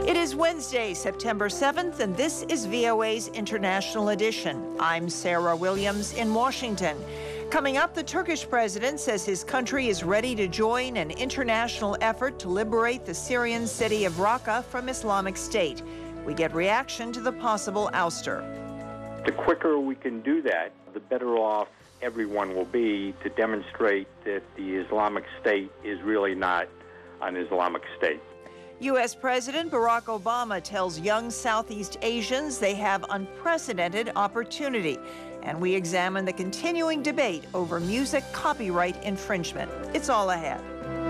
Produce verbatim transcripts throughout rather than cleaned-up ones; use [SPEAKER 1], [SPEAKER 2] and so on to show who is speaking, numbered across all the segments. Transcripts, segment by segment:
[SPEAKER 1] It is Wednesday, September seventh, and this is V O A's International Edition. I'm Sarah Williams in Washington. Coming up, the Turkish president says his country is ready to join an international effort to liberate the Syrian city of Raqqa from Islamic State. We get reaction to the possible ouster.
[SPEAKER 2] The quicker we can do that, the better off everyone will be to demonstrate that the Islamic State is really not an Islamic State.
[SPEAKER 1] U S President Barack Obama tells young Southeast Asians they have unprecedented opportunity. And we examine the continuing debate over music copyright infringement. It's all ahead.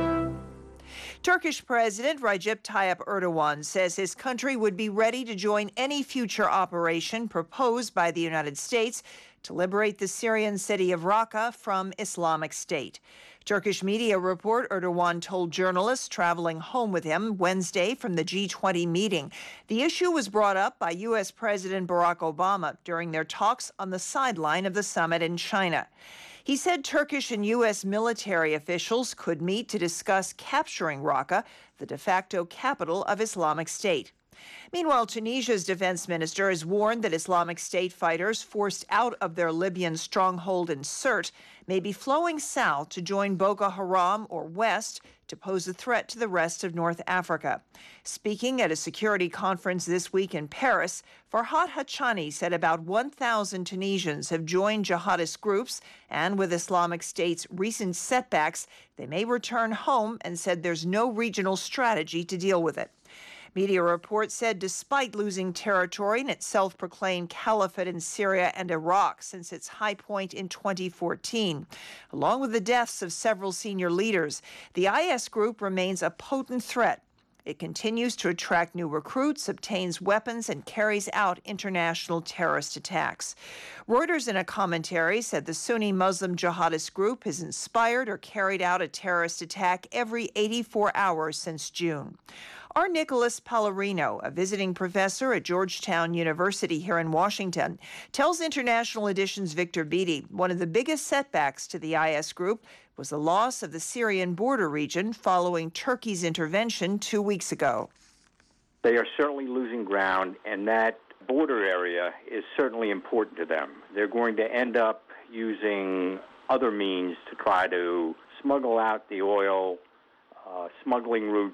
[SPEAKER 1] Turkish President Recep Tayyip Erdogan says his country would be ready to join any future operation proposed by the United States to liberate the Syrian city of Raqqa from Islamic State. Turkish media report Erdogan told journalists traveling home with him Wednesday from the G twenty meeting. The issue was brought up by U S President Barack Obama during their talks on the sideline of the summit in China. He said Turkish and U S military officials could meet to discuss capturing Raqqa, the de facto capital of Islamic State. Meanwhile, Tunisia's defense minister has warned that Islamic State fighters forced out of their Libyan stronghold in Sirte may be flowing south to join Boko Haram or west to pose a threat to the rest of North Africa. Speaking at a security conference this week in Paris, Farhad Hachani said about one thousand Tunisians have joined jihadist groups, and with Islamic State's recent setbacks, they may return home, and said there's no regional strategy to deal with it. Media reports said despite losing territory in its self-proclaimed caliphate in Syria and Iraq since its high point in twenty fourteen, along with the deaths of several senior leaders, the I S group remains a potent threat. It continues to attract new recruits, obtains weapons, and carries out international terrorist attacks. Reuters, in a commentary, said the Sunni Muslim jihadist group has inspired or carried out a terrorist attack every eighty-four hours since June. R. Nicholas Pallarino, a visiting professor at Georgetown University here in Washington, tells International Edition's Victor Beattie one of the biggest setbacks to the I S group was the loss of the Syrian border region following Turkey's intervention two weeks ago.
[SPEAKER 2] They are certainly losing ground, and that border area is certainly important to them. They're going to end up using other means to try to smuggle out the oil, uh, smuggling routes,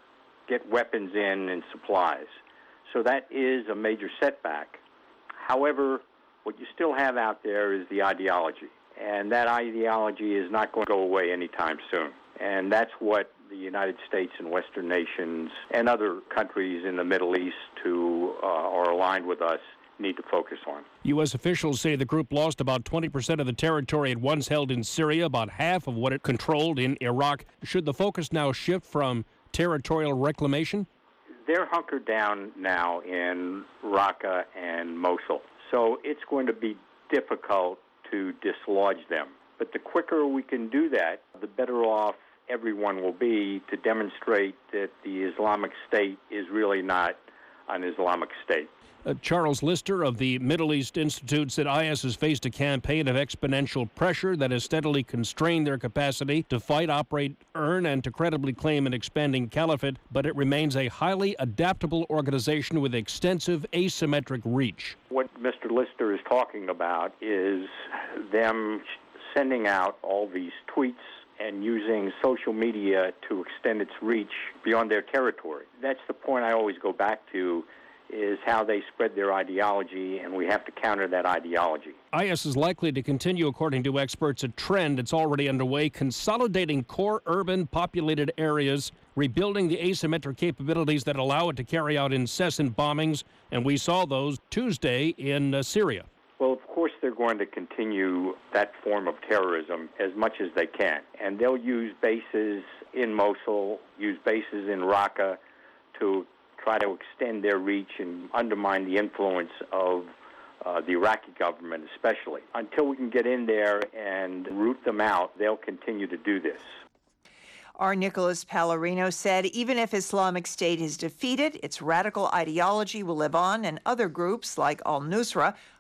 [SPEAKER 2] get weapons in and supplies. So that is a major setback. However, what you still have out there is the ideology, and that ideology is not going to go away anytime soon. And that's what the United States and Western nations and other countries in the Middle East who uh, are aligned with us need to focus on.
[SPEAKER 3] U S officials say the group lost about twenty percent of the territory it once held in Syria, about half of what it controlled in Iraq. Should the focus now shift from territorial reclamation?
[SPEAKER 2] They're hunkered down now in Raqqa and Mosul, so it's going to be difficult to dislodge them. But the quicker we can do that, the better off everyone will be to demonstrate that the Islamic State is really not an Islamic State.
[SPEAKER 3] Uh, Charles Lister of the Middle East Institute said I S has faced a campaign of exponential pressure that has steadily constrained their capacity to fight, operate, earn, and to credibly claim an expanding caliphate, but it remains a highly adaptable organization with extensive asymmetric reach.
[SPEAKER 2] What Mister Lister is talking about is them sending out all these tweets and using social media to extend its reach beyond their territory. That's the point I always go back to, is how they spread their ideology, and we have to counter that ideology.
[SPEAKER 3] I S is likely to continue, according to experts, a trend that's already underway, consolidating core urban populated areas, rebuilding the asymmetric capabilities that allow it to carry out incessant bombings, and we saw those Tuesday in uh, Syria.
[SPEAKER 2] Well, of course they're going to continue that form of terrorism as much as they can, and they'll use bases in Mosul, use bases in Raqqa to try to extend their reach and undermine the influence of uh, the Iraqi government especially. Until we can get in there and root them out, they'll continue to do this.
[SPEAKER 1] R. Nicholas Pallarino said even if Islamic State is defeated, its radical ideology will live on, and other groups like al-Nusra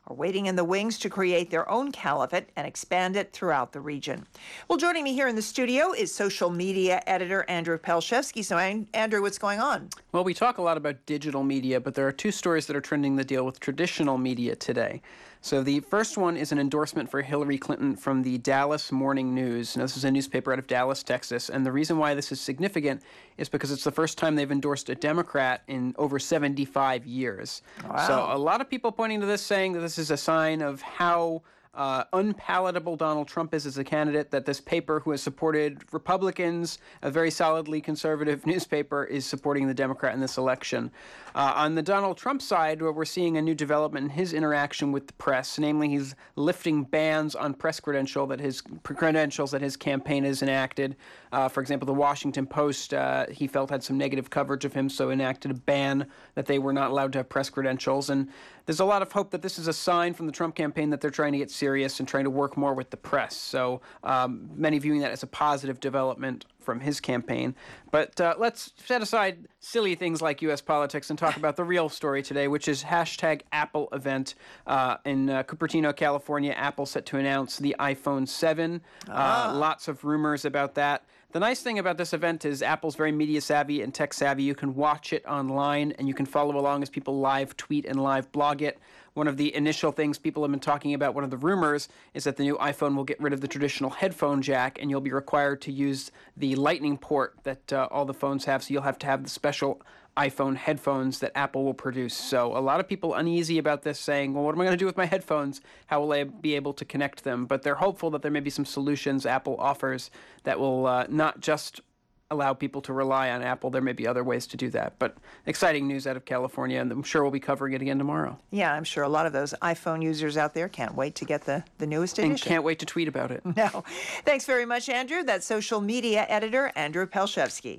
[SPEAKER 1] are waiting in the wings to create their own caliphate and expand it throughout the region. Well, joining me here in the studio is social media editor Andrew Pelshevsky. So, Andrew, what's going on?
[SPEAKER 4] Well, we talk a lot about digital media, but there are two stories that are trending that deal with traditional media today. So the first one is an endorsement for Hillary Clinton from the Dallas Morning News. Now, this is a newspaper out of Dallas, Texas, and the reason why this is significant is because it's the first time they've endorsed a Democrat in over seventy-five years.
[SPEAKER 1] Wow.
[SPEAKER 4] So a lot of people pointing to this saying that this is a sign of how Uh, unpalatable Donald Trump is as a candidate, that this paper, who has supported Republicans, a very solidly conservative newspaper, is supporting the Democrat in this election. Uh, on the Donald Trump side, where we're seeing a new development in his interaction with the press, namely he's lifting bans on press credential that his credentials that his campaign has enacted. Uh, for example, the Washington Post, uh, he felt had some negative coverage of him, so enacted a ban that they were not allowed to have press credentials. And there's a lot of hope that this is a sign from the Trump campaign that they're trying to get serious and trying to work more with the press. So um, many viewing that as a positive development from his campaign. But uh, let's set aside silly things like U S politics and talk about the real story today, which is hashtag Apple event uh, in uh, Cupertino, California. Apple set to announce the iPhone seven.
[SPEAKER 1] Ah.
[SPEAKER 4] Uh, lots of rumors about that. The nice thing about this event is Apple's very media savvy and tech savvy. You can watch it online and you can follow along as people live tweet and live blog it. One of the initial things people have been talking about, one of the rumors, is that the new iPhone will get rid of the traditional headphone jack and you'll be required to use the Lightning port that uh, all the phones have. So you'll have to have the special iPhone headphones that Apple will produce. So a lot of people uneasy about this, saying, well, what am I going to do with my headphones? How will I be able to connect them? But they're hopeful that there may be some solutions Apple offers that will uh, not just allow people to rely on Apple. There may be other ways to do that. But exciting news out of California, and I'm sure we'll be covering it again tomorrow.
[SPEAKER 1] Yeah, I'm sure a lot of those iPhone users out there can't wait to get the, the newest edition.
[SPEAKER 4] And can't wait to tweet about it.
[SPEAKER 1] No. Thanks very much, Andrew. That's social media editor Andrew Pelshevsky.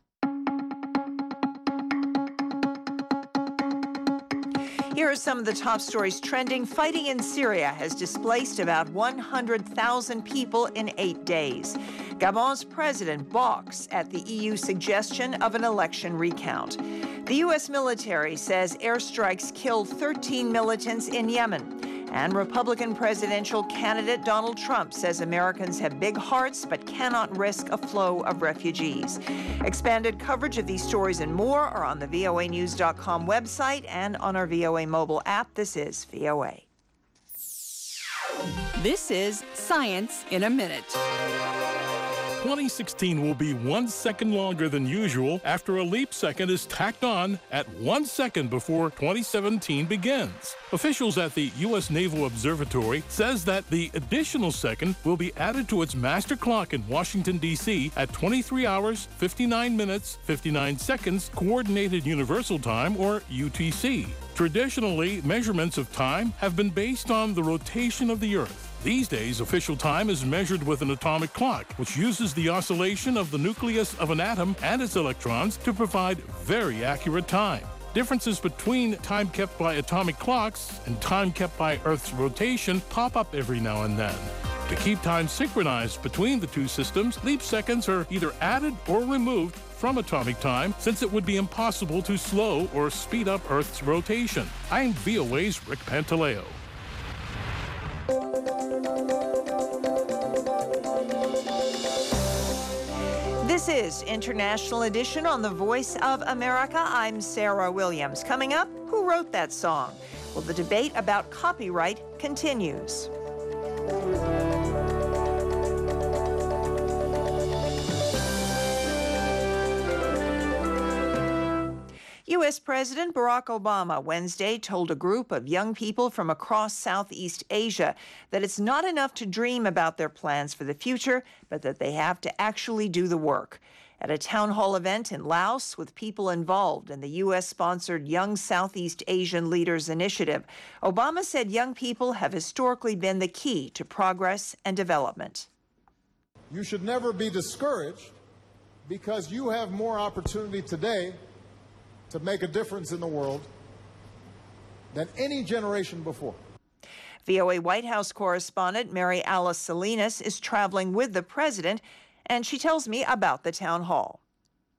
[SPEAKER 1] Here are some of the top stories trending. Fighting in Syria has displaced about one hundred thousand people in eight days. Gabon's president balks at the E U suggestion of an election recount. The U S military says airstrikes killed thirteen militants in Yemen. And Republican presidential candidate Donald Trump says Americans have big hearts but cannot risk a flow of refugees. Expanded coverage of these stories and more are on the V O A news dot com website and on our V O A mobile app. This is V O A.
[SPEAKER 5] This is Science in a Minute.
[SPEAKER 6] twenty sixteen will be one second longer than usual after a leap second is tacked on at one second before twenty seventeen begins. Officials at the U S Naval Observatory says that the additional second will be added to its master clock in Washington, D C at twenty-three hours, fifty-nine minutes, fifty-nine seconds Coordinated Universal Time, or U T C. Traditionally, measurements of time have been based on the rotation of the Earth. These days, official time is measured with an atomic clock, which uses the oscillation of the nucleus of an atom and its electrons to provide very accurate time. Differences between time kept by atomic clocks and time kept by Earth's rotation pop up every now and then. To keep time synchronized between the two systems, leap seconds are either added or removed from atomic time, since it would be impossible to slow or speed up Earth's rotation. I'm V O A's Rick Pantaleo.
[SPEAKER 1] This is International Edition on the Voice of America. I'm Sarah Williams. Coming up, who wrote that song? Well, the debate about copyright continues. U S President Barack Obama Wednesday told a group of young people from across Southeast Asia that it's not enough to dream about their plans for the future, but that they have to actually do the work. At a town hall event in Laos with people involved in the U S-sponsored Young Southeast Asian Leaders Initiative, Obama said young people have historically been the key to progress and development.
[SPEAKER 7] You should never be discouraged because you have more opportunity today to make a difference in the world than any generation before.
[SPEAKER 1] V O A White House correspondent Mary Alice Salinas is traveling with the president, and she tells me about the town hall.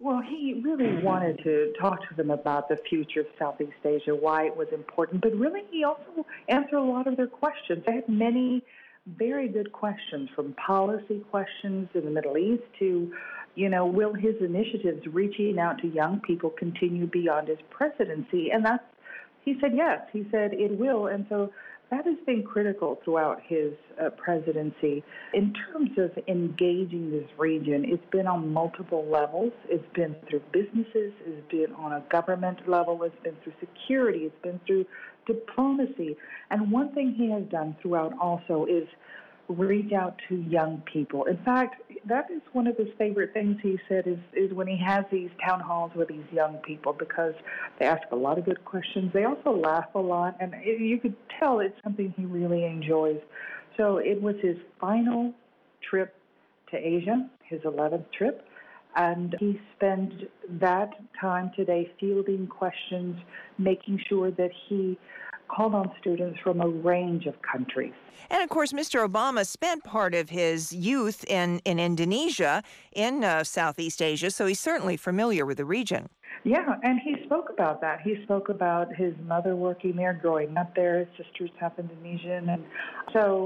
[SPEAKER 8] Well, he really wanted to talk to them about the future of Southeast Asia, why it was important, but really he also answered a lot of their questions. They had many very good questions, from policy questions in the Middle East to, you know, will his initiatives reaching out to young people continue beyond his presidency? And that's, he said yes. He said it will. And so that has been critical throughout his uh, presidency. In terms of engaging this region, it's been on multiple levels. It's been through businesses, it's been on a government level, it's been through security, it's been through diplomacy. And one thing he has done throughout also is reach out to young people. In fact, that is one of his favorite things, he said, is, is when he has these town halls with these young people, because they ask a lot of good questions. They also laugh a lot, and it, you could tell it's something he really enjoys. So it was his final trip to Asia, his eleventh trip, and he spent that time today fielding questions, making sure that he called on students from a range of countries.
[SPEAKER 1] And of course, Mister Obama spent part of his youth in, in Indonesia, in uh, Southeast Asia, so he's certainly familiar with the region.
[SPEAKER 8] Yeah, and he spoke about that. He spoke about his mother working there, growing up there. His sisters half Indonesian, and so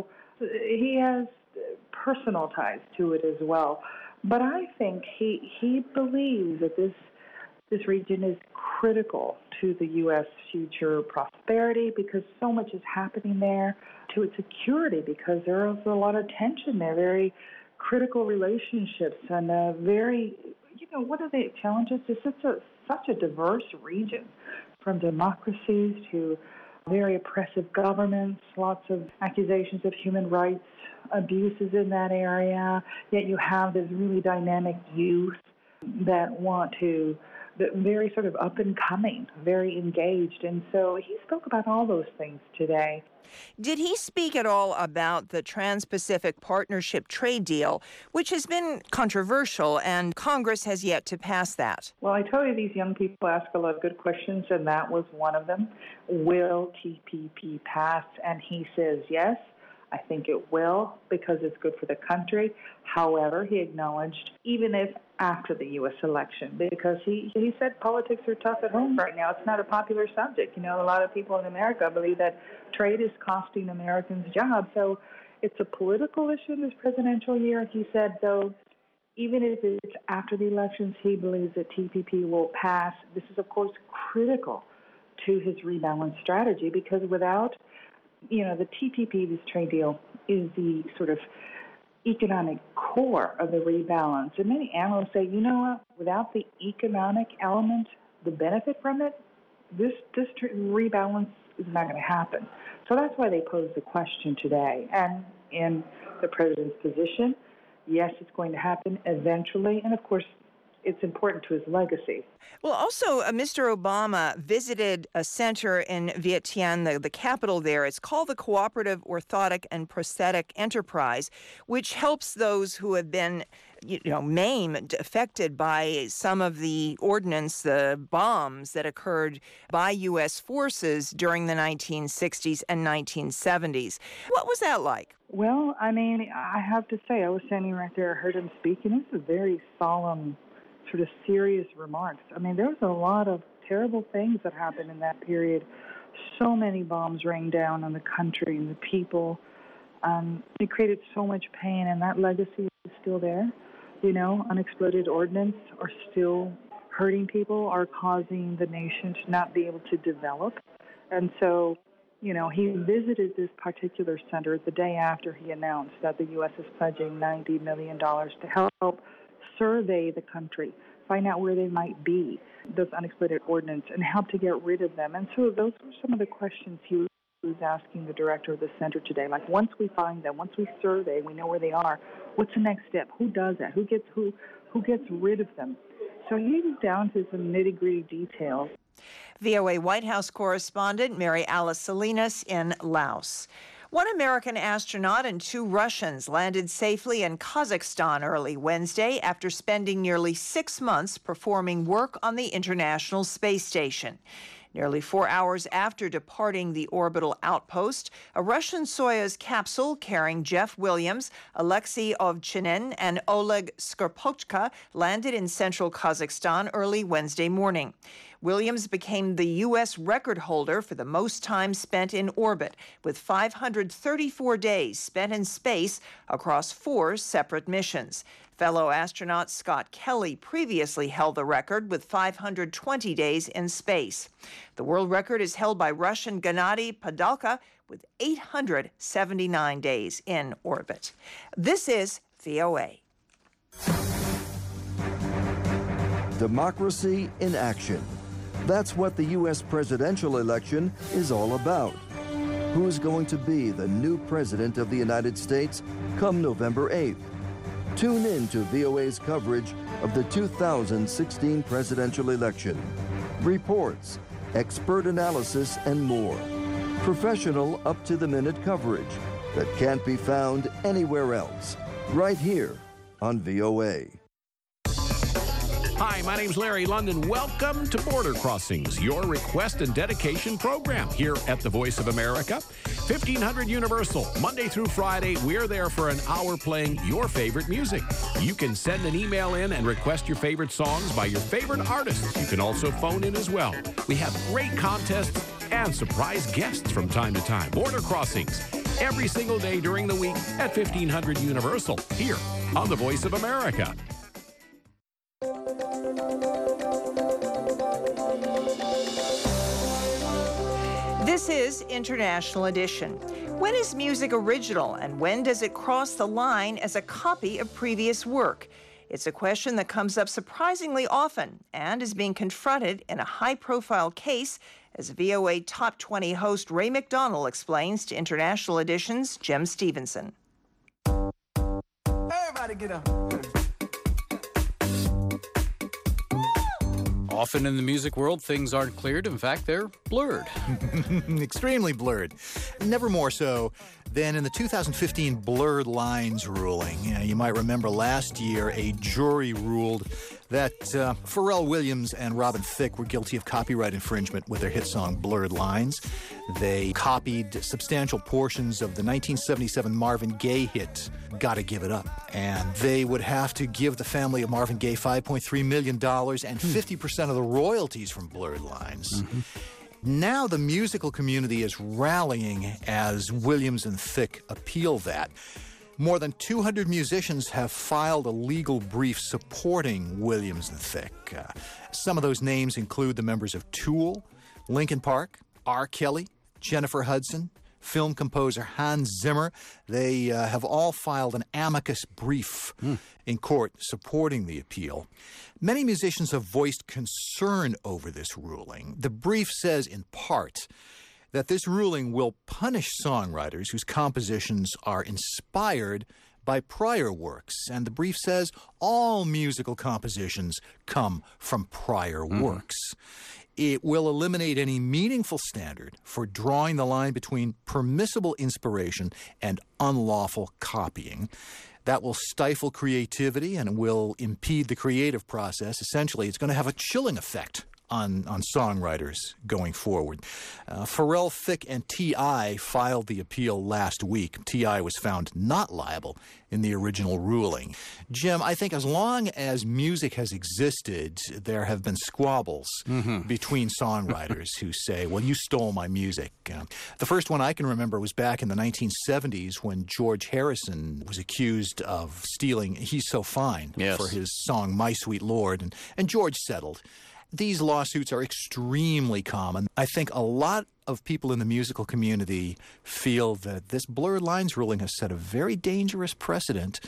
[SPEAKER 8] he has personal ties to it as well. But I think he he believes that this this region is critical to the U S future prosperity, because so much is happening there, to its security, because there is a lot of tension there, very critical relationships, and a very, you know, what are the challenges? It's such a, such a diverse region, from democracies to very oppressive governments, lots of accusations of human rights abuses in that area, yet you have this really dynamic youth that want to very sort of up and coming, very engaged. And so he spoke about all those things today.
[SPEAKER 1] Did he speak at all about the Trans-Pacific Partnership trade deal, which has been controversial, and Congress has yet to pass that?
[SPEAKER 8] Well, I told you these young people ask a lot of good questions, and that was one of them. Will T P P pass? And he says yes. I think it will, because it's good for the country. However, he acknowledged, even if after the U S election, because he, he said politics are tough at home right now. It's not a popular subject. You know, a lot of people in America believe that trade is costing Americans jobs. So it's a political issue in this presidential year. He said, though, even if it's after the elections, he believes that T P P will pass. This is, of course, critical to his rebalance strategy, because without, you know, the T P P, this trade deal, is the sort of economic core of the rebalance. And many analysts say, you know what, without the economic element, the benefit from it, this, this rebalance is not going to happen. So that's why they posed the question today. And in the president's position, yes, it's going to happen eventually. And of course, it's important to his legacy.
[SPEAKER 1] Well, also, uh, Mister Obama visited a center in Viet Thanh, the, the capital there. It's called the Cooperative Orthotic and Prosthetic Enterprise, which helps those who have been, you know, maimed, affected by some of the ordnance, the bombs that occurred by U S forces during the nineteen sixties and nineteen seventies. What was that like?
[SPEAKER 8] Well, I mean, I have to say, I was standing right there, I heard him speak, and it was a very solemn, sort of serious remarks. I mean, there was a lot of terrible things that happened in that period. So many bombs rained down on the country and the people. Um, it created so much pain, and that legacy is still there. You know, unexploded ordnance are still hurting people, are causing the nation to not be able to develop. And so, you know, he visited this particular center the day after he announced that the U S is pledging ninety million dollars to help survey the country, find out where they might be, those unexploded ordnance, and help to get rid of them. And so those were some of the questions he was asking the director of the center today. Like, once we find them, once we survey, we know where they are, what's the next step? Who does that? Who gets who? Who gets rid of them? So he was down to some nitty-gritty details.
[SPEAKER 1] V O A White House correspondent Mary Alice Salinas in Laos. One American astronaut and two Russians landed safely in Kazakhstan early Wednesday after spending nearly six months performing work on the International Space Station. Nearly four hours after departing the orbital outpost, a Russian Soyuz capsule carrying Jeff Williams, Alexei Ovchinin, and Oleg Skirpochka landed in central Kazakhstan early Wednesday morning. Williams became the U S record holder for the most time spent in orbit, with five hundred thirty-four days spent in space across four separate missions. Fellow astronaut Scott Kelly previously held the record with five hundred twenty days in space. The world record is held by Russian Gennady Padalka with eight hundred seventy-nine days in orbit. This is V O A.
[SPEAKER 9] Democracy in action. That's what the U S presidential election is all about. Who's going to be the new president of the United States come November eighth? Tune in to V O A's coverage of the two thousand sixteen presidential election. Reports, expert analysis, and more. Professional, up-to-the-minute coverage that can't be found anywhere else. Right here on V O A.
[SPEAKER 10] Hi, my name's Larry London. Welcome to Border Crossings, your request and dedication program here at the Voice of America. fifteen hundred Universal, Monday through Friday, we're there for an hour playing your favorite music. You can send an email in and request your favorite songs by your favorite artists. You can also phone in as well. We have great contests and surprise guests from time to time. Border Crossings, every single day during the week at fifteen hundred Universal, here on the Voice of America.
[SPEAKER 1] This is International Edition. When is music original, and when does it cross the line as a copy of previous work? It's a question that comes up surprisingly often and is being confronted in a high-profile case, as V O A Top twenty host Ray McDonnell explains to International Edition's Jem Stevenson.
[SPEAKER 11] Everybody get up.
[SPEAKER 12] Often in the music world, things aren't cleared. In fact, they're blurred.
[SPEAKER 11] Extremely blurred. Never more so than in the two thousand fifteen Blurred Lines ruling. You know, you might remember last year a jury ruled that uh, Pharrell Williams and Robin Thicke were guilty of copyright infringement with their hit song Blurred Lines. They copied substantial portions of the nineteen seventy-seven Marvin Gaye hit Gotta Give It Up. And they would have to give the family of Marvin Gaye five point three million dollars and fifty percent of the royalties from Blurred Lines. Mm-hmm. Now the musical community is rallying as Williams and Thicke appeal that. More than two hundred musicians have filed a legal brief supporting Williams and Thicke. Uh, some of those names include the members of Tool, Linkin Park, R. Kelly, Jennifer Hudson, film composer Hans Zimmer. They uh, have all filed an amicus brief mm. in court supporting the appeal. Many musicians have voiced concern over this ruling. The brief says, in part, that this ruling will punish songwriters whose compositions are inspired by prior works. And the brief says all musical compositions come from prior mm. works. It will eliminate any meaningful standard for drawing the line between permissible inspiration and unlawful copying. That will stifle creativity and will impede the creative process. Essentially, it's going to have a chilling effect on, on songwriters going forward. Uh, Pharrell, Thicke, and T I filed the appeal last week. T I was found not liable in the original ruling. Jim, I think as long as music has existed, there have been squabbles mm-hmm. between songwriters who say, well, you stole my music. Uh, the first one I can remember was back in the nineteen seventies when George Harrison was accused of stealing He's So Fine yes. for his song My Sweet Lord, and, and George settled. These lawsuits are extremely common. I think a lot of people in the musical community feel that this Blurred Lines ruling has set a very dangerous precedent,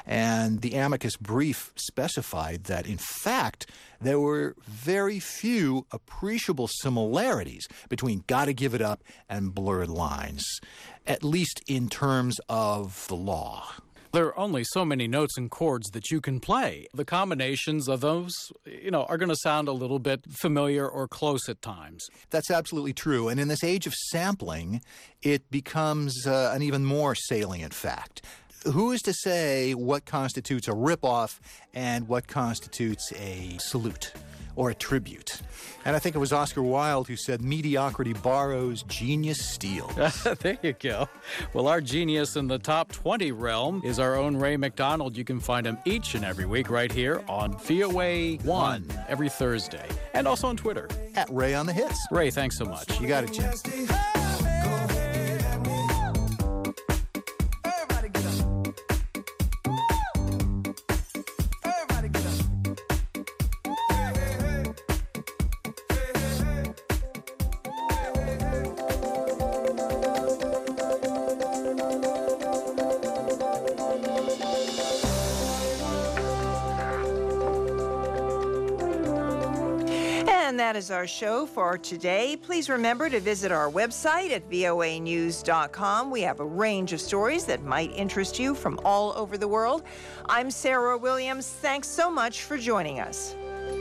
[SPEAKER 11] and the amicus brief specified that, in fact, there were very few appreciable similarities between Gotta Give It Up and Blurred Lines, at least in terms of the law.
[SPEAKER 12] There are only so many notes and chords that you can play. The combinations of those, you know, are going to sound a little bit familiar or close at times.
[SPEAKER 11] That's absolutely true. And in this age of sampling, it becomes uh, an even more salient fact. Who is to say what constitutes a ripoff and what constitutes a salute? or a tribute. And I think it was Oscar Wilde who said, mediocrity borrows, genius steals.
[SPEAKER 12] There you go. Well, our genius in the top twenty realm is our own Ray McDonald. You can find him each and every week right here on V O A one every Thursday. And also on Twitter.
[SPEAKER 11] At Ray on the Hits.
[SPEAKER 12] Ray, thanks so much.
[SPEAKER 11] You got it, Jim.
[SPEAKER 1] And that is our show for today. Please remember to visit our website at V O A news dot com. We have a range of stories that might interest you from all over the world. I'm Sarah Williams. Thanks so much for joining us.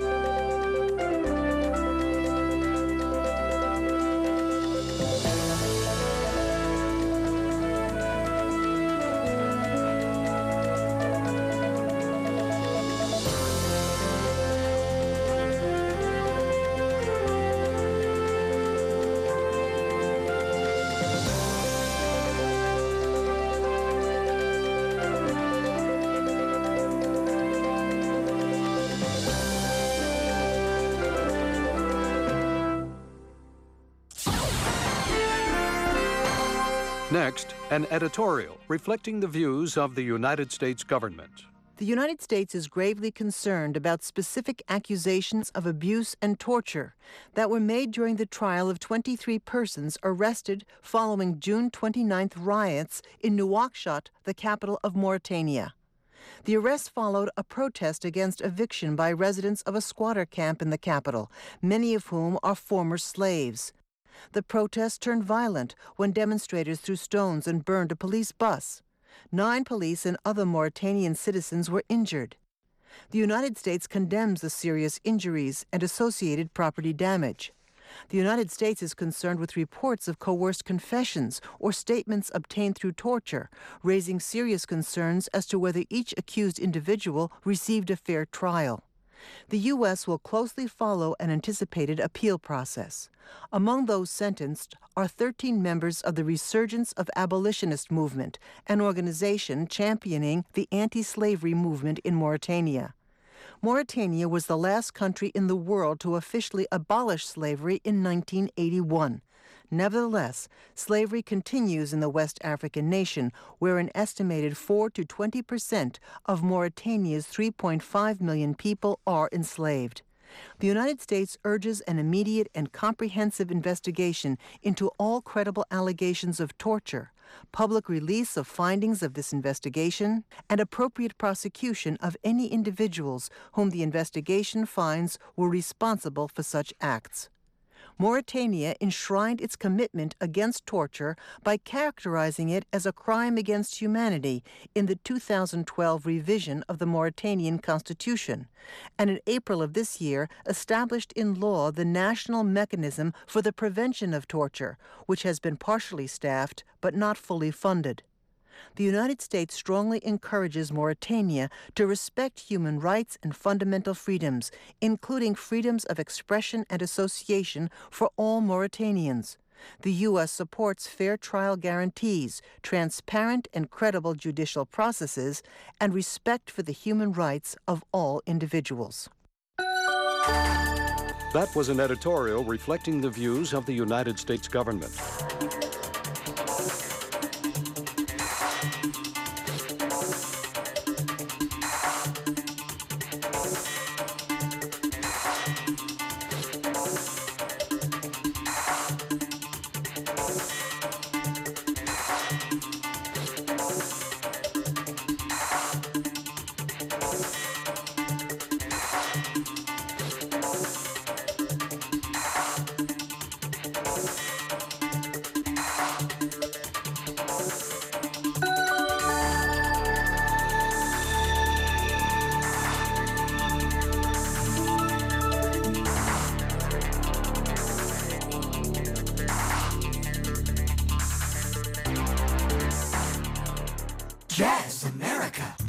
[SPEAKER 13] Next, an editorial reflecting the views of the United States government.
[SPEAKER 14] The United States is gravely concerned about specific accusations of abuse and torture that were made during the trial of twenty-three persons arrested following June twenty-ninth riots in Nouakchott, the capital of Mauritania. The arrest followed a protest against eviction by residents of a squatter camp in the capital, many of whom are former slaves. The protest turned violent when demonstrators threw stones and burned a police bus. Nine police and other Mauritanian citizens were injured. The United States condemns the serious injuries and associated property damage. The United States is concerned with reports of coerced confessions or statements obtained through torture, raising serious concerns as to whether each accused individual received a fair trial. The U S will closely follow an anticipated appeal process. Among those sentenced are thirteen members of the Resurgence of Abolitionist Movement, an organization championing the anti-slavery movement in Mauritania. Mauritania was the last country in the world to officially abolish slavery in nineteen eighty-one. Nevertheless, slavery continues in the West African nation, where an estimated four to twenty percent of Mauritania's three point five million people are enslaved. The United States urges an immediate and comprehensive investigation into all credible allegations of torture, public release of findings of this investigation, and appropriate prosecution of any individuals whom the investigation finds were responsible for such acts. Mauritania enshrined its commitment against torture by characterizing it as a crime against humanity in the two thousand twelve revision of the Mauritanian Constitution, and in April of this year established in law the National Mechanism for the Prevention of Torture, which has been partially staffed but not fully funded. The United States strongly encourages Mauritania to respect human rights and fundamental freedoms, including freedoms of expression and association for all Mauritanians. The U S supports fair trial guarantees, transparent and credible judicial processes, and respect for the human rights of all individuals.
[SPEAKER 13] That was an editorial reflecting the views of the United States government.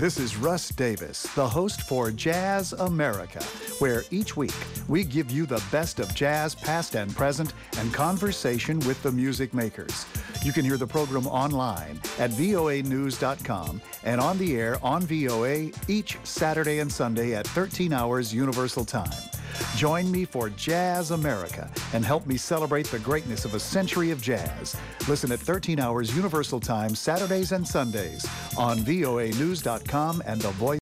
[SPEAKER 15] This is Russ Davis, the host for Jazz America, where each week we give you the best of jazz past and present and conversation with the music makers. You can hear the program online at V O A news dot com and on the air on V O A each Saturday and Sunday at thirteen hours Universal Time. Join me for Jazz America and help me celebrate the greatness of a century of jazz. Listen at thirteen hours Universal Time Saturdays and Sundays on V O A news dot com and the Voice